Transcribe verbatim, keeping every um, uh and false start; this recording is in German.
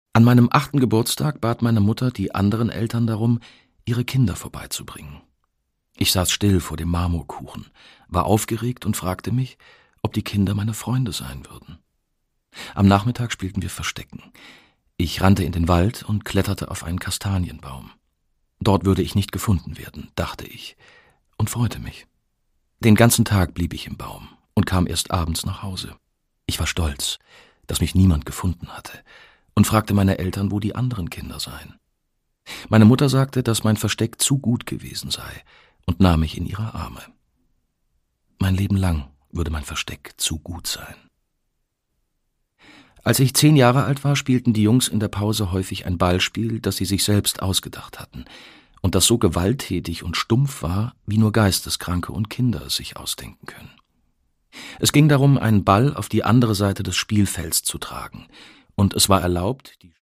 An meinem achten Geburtstag bat meine Mutter die anderen Eltern darum, ihre Kinder vorbeizubringen. Ich saß still vor dem Marmorkuchen, war aufgeregt und fragte mich, ob die Kinder meine Freunde sein würden. Am Nachmittag spielten wir Verstecken. Ich rannte in den Wald und kletterte auf einen Kastanienbaum. Dort würde ich nicht gefunden werden, dachte ich, und freute mich. Den ganzen Tag blieb ich im Baum und kam erst abends nach Hause. Ich war stolz, dass mich niemand gefunden hatte, und fragte meine Eltern, wo die anderen Kinder seien. Meine Mutter sagte, dass mein Versteck zu gut gewesen sei, und nahm mich in ihre Arme. Mein Leben lang würde mein Versteck zu gut sein. Als ich zehn Jahre alt war, spielten die Jungs in der Pause häufig ein Ballspiel, das sie sich selbst ausgedacht hatten und das so gewalttätig und stumpf war, wie nur Geisteskranke und Kinder es sich ausdenken können. Es ging darum, einen Ball auf die andere Seite des Spielfelds zu tragen, und es war erlaubt, die